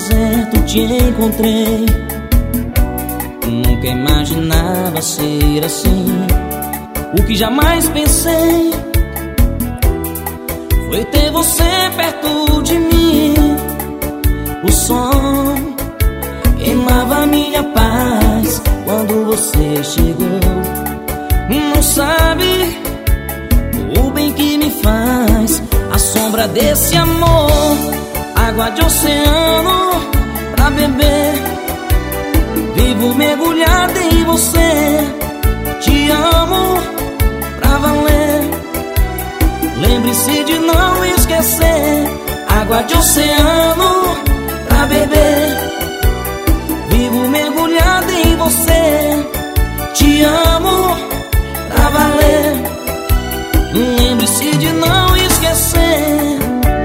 deserto te encontrei. Nunca imaginava ser assim. O que jamais pensei foi ter você perto de mim. O som queimava minha paz quando você chegou. Não sabe o bem que me faz a sombra desse amor. Água de oceano pra beber, vivo mergulhado em você. Te amo pra valer. Lembre-se de não esquecer. Água de oceano pra beber, vivo mergulhado em você. Te amo pra valer. Lembre-se de não esquecer.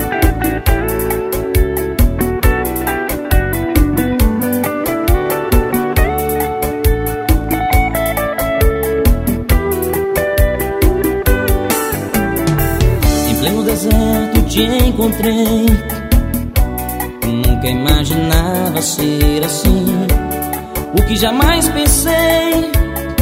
Em pleno deserto te encontrei. Nunca imaginava ser assim. O que jamais pensei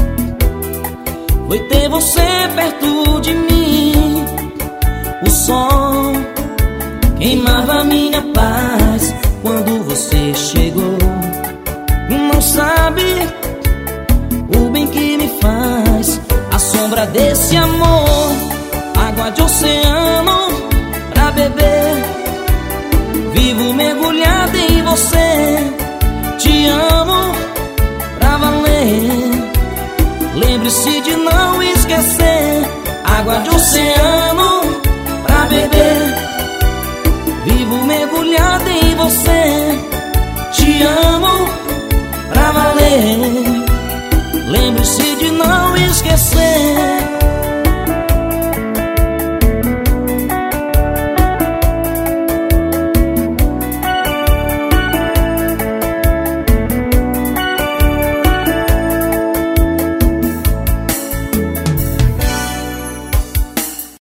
foi ter você perto de mim. O sol queimava minha paz quando você chegou. Não sabe o bem que me faz a sombra desse amor. Água de oceano pra beber, vivo mergulhado em você. Te amo pra valer. Lembre-se de não esquecer. Água de oceano pra beber, vivo mergulhado em você. Te amo pra valer. Lembre-se de não esquecer.